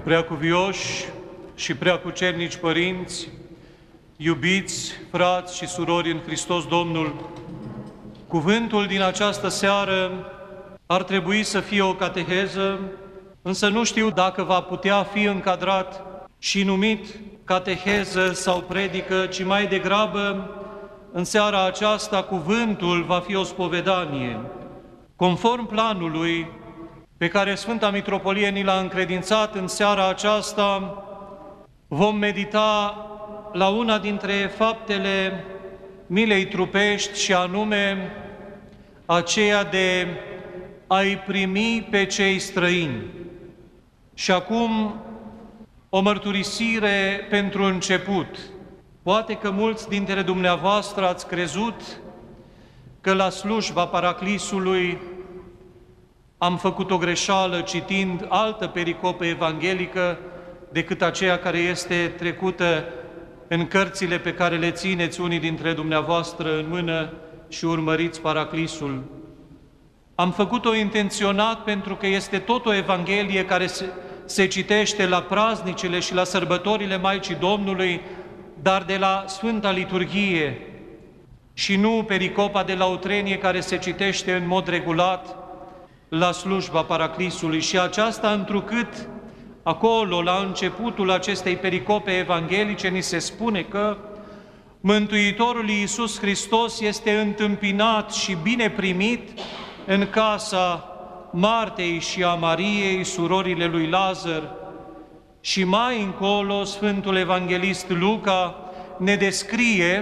Preacuvioși și preacucernici părinți, iubiți frați și surori în Hristos Domnul, cuvântul din această seară ar trebui să fie o cateheză, însă nu știu dacă va putea fi încadrat și numit cateheză sau predică, ci mai degrabă în seara aceasta cuvântul va fi o spovedanie. Conform planului pe care Sfânta Mitropolie ni l-a încredințat în seara aceasta, vom medita la una dintre faptele milei trupești și anume aceea de a-i primi pe cei străini. Și acum o mărturisire pentru început. Poate că mulți dintre dumneavoastră ați crezut că la slujba Paraclisului am făcut o greșeală citind altă pericopă evanghelică decât aceea care este trecută în cărțile pe care le țineți unii dintre dumneavoastră în mână și urmăriți Paraclisul. Am făcut-o intenționat pentru că este tot o evanghelie care se citește la praznicile și la sărbătorile Maicii Domnului, dar de la Sfânta Liturghie și nu pericopa de la Utrenie care se citește în mod regulat la slujba Paraclisului. Și aceasta întrucât acolo, la începutul acestei pericope evanghelice, ni se spune că Mântuitorul Iisus Hristos este întâmpinat și bine primit în casa Martei și a Mariei, surorile lui Lazar. Și mai încolo, Sfântul Evanghelist Luca ne descrie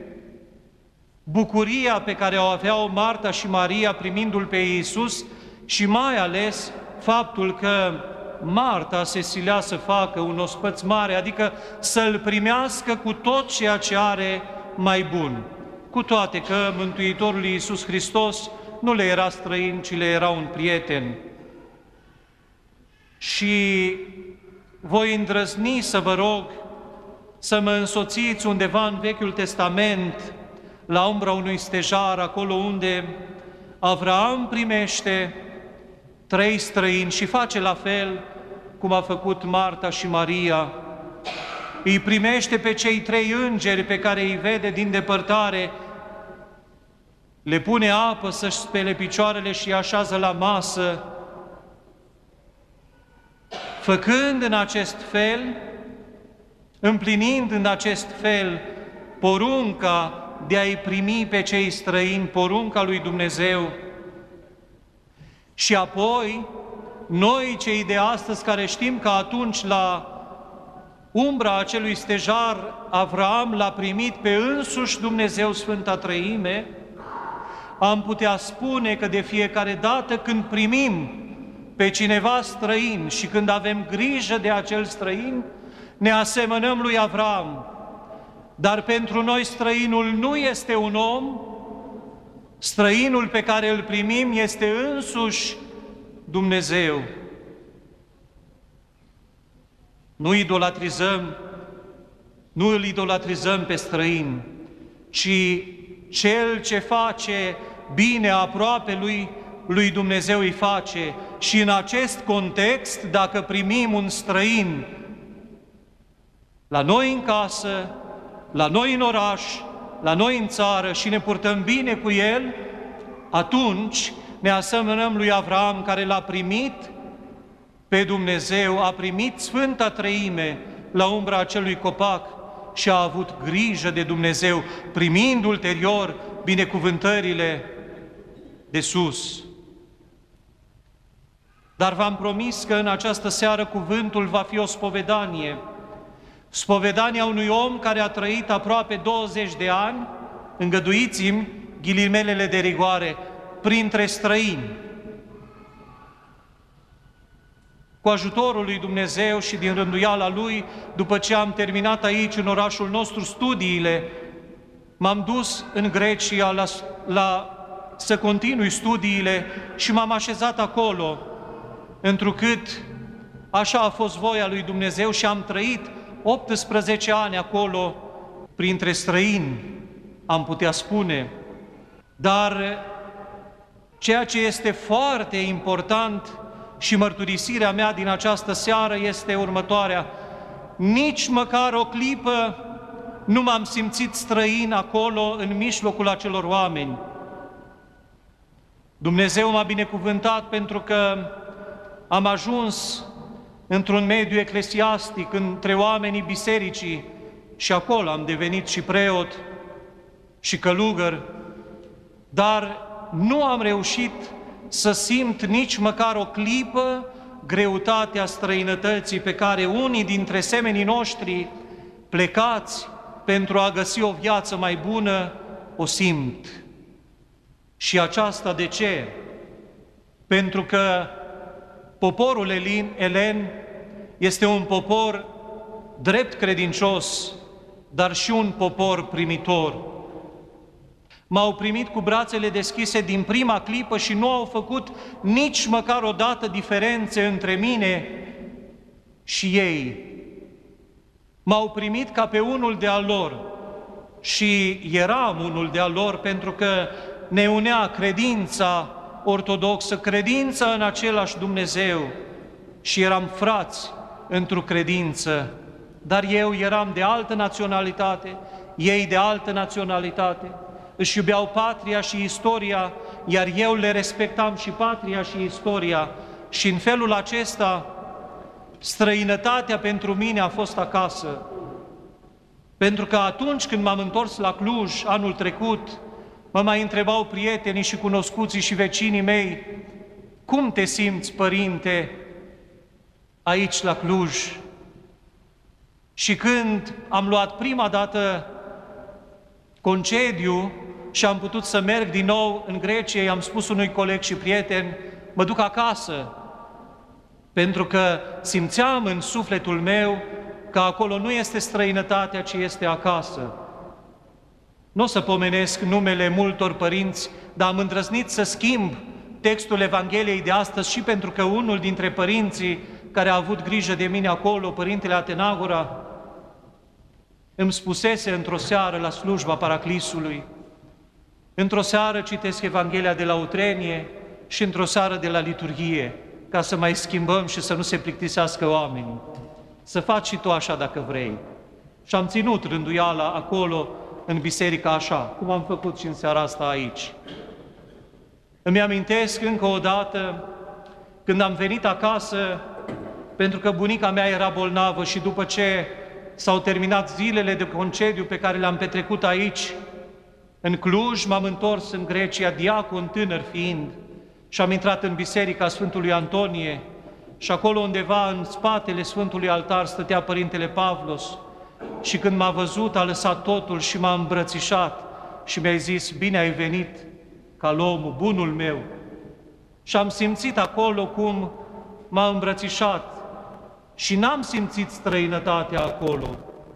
bucuria pe care o aveau Marta și Maria primindu-L pe Iisus și mai ales faptul că Marta se silea să facă un ospăț mare, adică să-L primească cu tot ceea ce are mai bun. Cu toate că Mântuitorul Iisus Hristos nu le era străin, ci le era un prieten. Și voi îndrăzni să vă rog să mă însoțiți undeva în Vechiul Testament, la umbra unui stejar, acolo unde Avraam primește 3 străini și face la fel cum a făcut Marta și Maria. Îi primește pe cei 3 îngeri pe care îi vede din depărtare, le pune apă să-și spele picioarele și îi așează la masă, făcând în acest fel, împlinind în acest fel porunca de a-i primi pe cei străini, porunca lui Dumnezeu. Și apoi, noi cei de astăzi care știm că atunci la umbra acelui stejar Avraam l-a primit pe însuși Dumnezeu Sfânta Trăime, am putea spune că de fiecare dată când primim pe cineva străin și când avem grijă de acel străin, ne asemănăm lui Avraam. Dar pentru noi străinul nu este un om, străinul pe care îl primim este însuși Dumnezeu. Nu îl idolatrizăm pe străin, ci cel ce face bine aproape lui Dumnezeu îi face. Și în acest context, dacă primim un străin la noi în casă, la noi în oraș, la noi în țară și ne purtăm bine cu el, atunci ne asemănăm lui Avraam care l-a primit pe Dumnezeu, a primit Sfânta Treime la umbra acelui copac și a avut grijă de Dumnezeu, primind ulterior binecuvântările de sus. Dar v-am promis că în această seară cuvântul va fi o spovedanie. Spovedania unui om care a trăit aproape 20 de ani, îngăduiți-mi ghilimelele de rigoare, printre străini. Cu ajutorul lui Dumnezeu și din rânduiala Lui, după ce am terminat aici, în orașul nostru, studiile, m-am dus în Grecia să continui studiile și m-am așezat acolo, întrucât așa a fost voia lui Dumnezeu și am trăit 18 ani acolo, printre străini, am putea spune. Dar ceea ce este foarte important și mărturisirea mea din această seară este următoarea. Nici măcar o clipă nu m-am simțit străin acolo, în mijlocul acelor oameni. Dumnezeu m-a binecuvântat pentru că am ajuns într-un mediu eclesiastic, între oamenii bisericii, și acolo am devenit și preot și călugăr, dar nu am reușit să simt nici măcar o clipă greutatea străinătății pe care unii dintre semenii noștri plecați pentru a găsi o viață mai bună o simt. Și aceasta de ce? Pentru că poporul elen este un popor drept credincios, dar și un popor primitor. M-au primit cu brațele deschise din prima clipă și nu au făcut nici măcar o dată diferențe între mine și ei. M-au primit ca pe unul de-al lor și eram unul de-al lor pentru că ne unea credința ortodoxă, credința în același Dumnezeu și eram frați într-o credință, dar eu eram de altă naționalitate, ei de altă naționalitate, își iubeau patria și istoria, iar eu le respectam și patria și istoria și în felul acesta străinătatea pentru mine a fost acasă. Pentru că atunci când m-am întors la Cluj anul trecut, mă mai întrebau prietenii și cunoscuții și vecinii mei, cum te simți, părinte, aici la Cluj? Și când am luat prima dată concediu și am putut să merg din nou în Grecia, i-am spus unui coleg și prieten, mă duc acasă, pentru că simțeam în sufletul meu că acolo nu este străinătatea, ci este acasă. Nu o să pomenesc numele multor părinți, dar am îndrăznit să schimb textul Evangheliei de astăzi și pentru că unul dintre părinții care a avut grijă de mine acolo, Părintele Atenagora, îmi spusese într-o seară la slujba Paraclisului, într-o seară citesc Evanghelia de la Utrenie și într-o seară de la liturghie, ca să mai schimbăm și să nu se plictisească oamenii. Să faci și tu așa dacă vrei. Și am ținut rânduiala acolo, în biserică așa, cum am făcut și în seara asta aici. Îmi amintesc încă o dată, când am venit acasă, pentru că bunica mea era bolnavă și după ce s-au terminat zilele de concediu pe care le-am petrecut aici, în Cluj, m-am întors în Grecia, diacon tânăr fiind, și am intrat în biserica Sfântului Antonie și acolo undeva în spatele Sfântului Altar stătea Părintele Pavlos și când m-a văzut a lăsat totul și m-a îmbrățișat și mi-a zis, bine ai venit, Calomul, bunul meu. Și am simțit acolo cum m-a îmbrățișat și n-am simțit străinătatea acolo.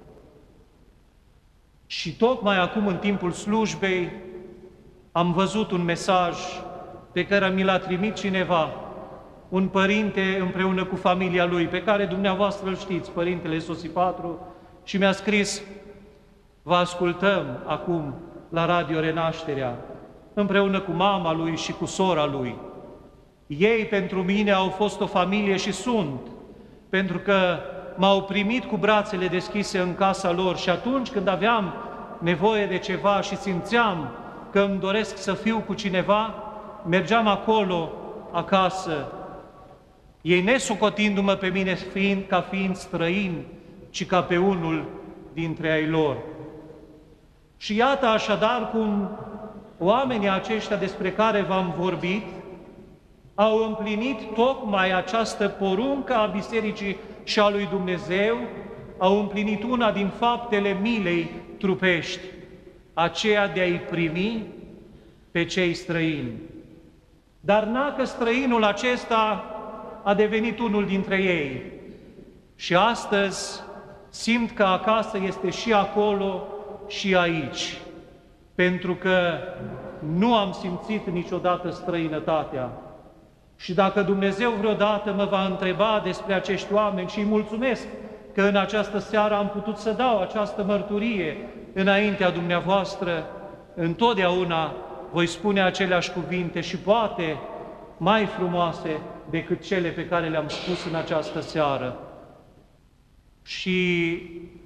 Și tocmai acum, în timpul slujbei, am văzut un mesaj pe care mi l-a trimis cineva, un părinte împreună cu familia lui, pe care dumneavoastră îl știți, Părintele Sosipatru, și mi-a scris, vă ascultăm acum la Radio Renașterea, împreună cu mama lui și cu sora lui. Ei pentru mine au fost o familie și sunt, pentru că m-au primit cu brațele deschise în casa lor și atunci când aveam nevoie de ceva și simțeam că îmi doresc să fiu cu cineva, mergeam acolo, acasă, ei nesocotindu-mă pe mine ca fiind străin, ci ca pe unul dintre ai lor. Și iată așadar cum oamenii aceștia despre care v-am vorbit au împlinit tocmai această poruncă a Bisericii și a lui Dumnezeu, au împlinit una din faptele milei trupești, aceea de a-i primi pe cei străini. Dar n-a străinul acesta a devenit unul dintre ei. Și astăzi simt că acasă este și acolo și aici, pentru că nu am simțit niciodată străinătatea. Și dacă Dumnezeu vreodată mă va întreba despre acești oameni și îi mulțumesc că în această seară am putut să dau această mărturie înaintea dumneavoastră, întotdeauna voi spune aceleași cuvinte și poate mai frumoase decât cele pe care le-am spus în această seară. Și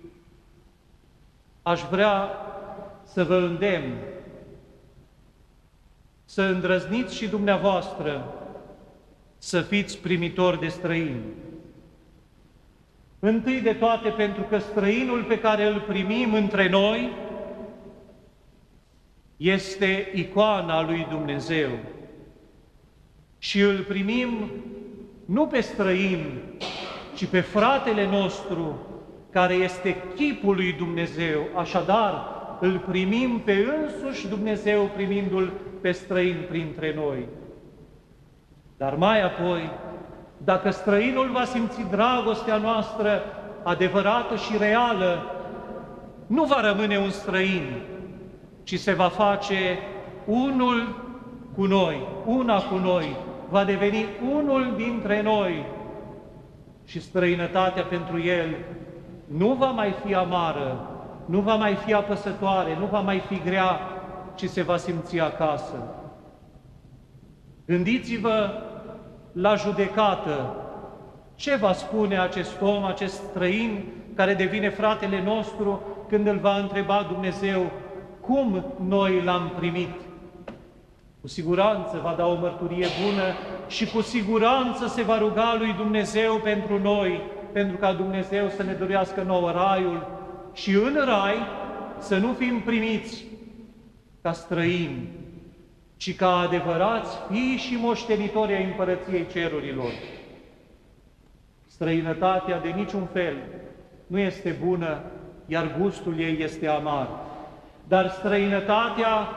aș vrea să vă îndemn să îndrăzniți și dumneavoastră să fiți primitori de străini. Întâi de toate pentru că străinul pe care îl primim între noi este icoana lui Dumnezeu. Și îl primim nu pe străin, ci pe fratele nostru, care este chipul lui Dumnezeu. Așadar, îl primim pe însuși Dumnezeu, primindu-l pe străin printre noi. Dar mai apoi, dacă străinul va simți dragostea noastră adevărată și reală, nu va rămâne un străin, ci se va face unul cu noi, una cu noi, va deveni unul dintre noi și străinătatea pentru el nu va mai fi amară, nu va mai fi apăsătoare, nu va mai fi grea, ci se va simți acasă. Gândiți-vă la judecată. Ce va spune acest om, acest străin care devine fratele nostru când îl va întreba Dumnezeu cum noi l-am primit? Cu siguranță va da o mărturie bună și cu siguranță se va ruga lui Dumnezeu pentru noi, pentru ca Dumnezeu să ne dăruiască nouă raiul și în rai să nu fim primiți ca străini, ci ca adevărați fii și moștenitori ai Împărăției Cerurilor. Străinătatea de niciun fel nu este bună, iar gustul ei este amar. Dar străinătatea,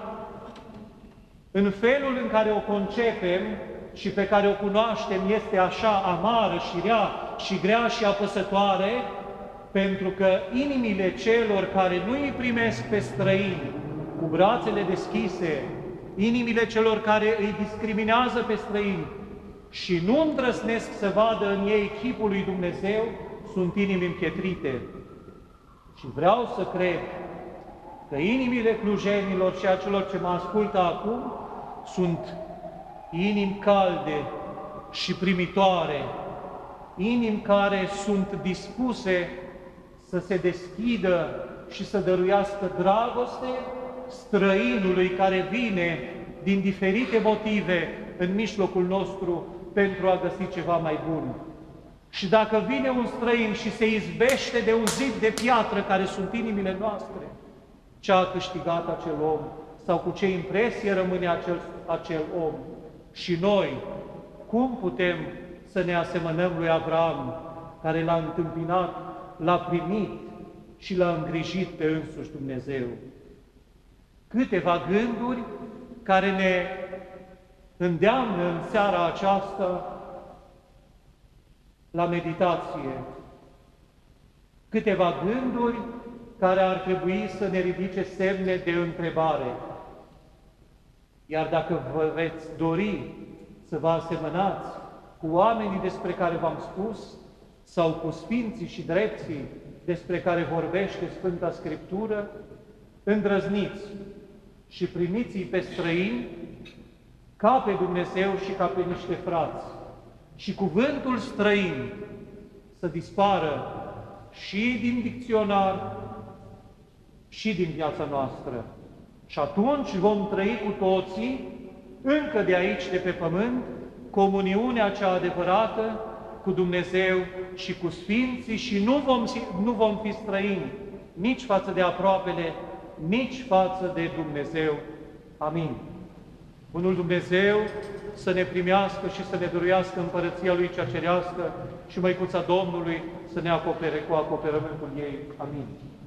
în felul în care o concepem și pe care o cunoaștem, este așa amară și rea și grea și apăsătoare, pentru că inimile celor care nu îi primesc pe străini cu brațele deschise, inimile celor care îi discriminează pe străini și nu îndrăznesc să vadă în ei chipul lui Dumnezeu, sunt inimi împietrite. Și vreau să cred că inimile clujenilor și a celor ce mă ascultă acum sunt inimi calde și primitoare, inimi care sunt dispuse să se deschidă și să dăruiască dragoste străinului care vine din diferite motive în mijlocul nostru pentru a găsi ceva mai bun. Și dacă vine un străin și se izbește de un zid de piatră care sunt inimile noastre, ce a câștigat acel om sau cu ce impresie rămâne acel om? Și noi, cum putem să ne asemănăm lui Avram, care l-a întâmpinat, l-a primit și l-a îngrijit pe însuși Dumnezeu? Câteva gânduri care ne îndeamnă în seara aceasta la meditație. Câteva gânduri care ar trebui să ne ridice semne de întrebare. Iar dacă vă veți dori să vă asemănați cu oamenii despre care v-am spus, sau cu sfinții și drepții despre care vorbește Sfânta Scriptură, îndrăzniți și primiți-i pe străini ca pe Dumnezeu și ca pe niște frați. Și cuvântul străin să dispară și din dicționar și din viața noastră. Și atunci vom trăi cu toții, încă de aici, de pe pământ, comuniunea cea adevărată cu Dumnezeu și cu Sfinții și nu vom fi străini nici față de aproapele, nici față de Dumnezeu. Amin. Bunul Dumnezeu să ne primească și să ne dăruiască împărăția Lui cea cerească și Măicuța Domnului să ne acopere cu acoperământul ei. Amin.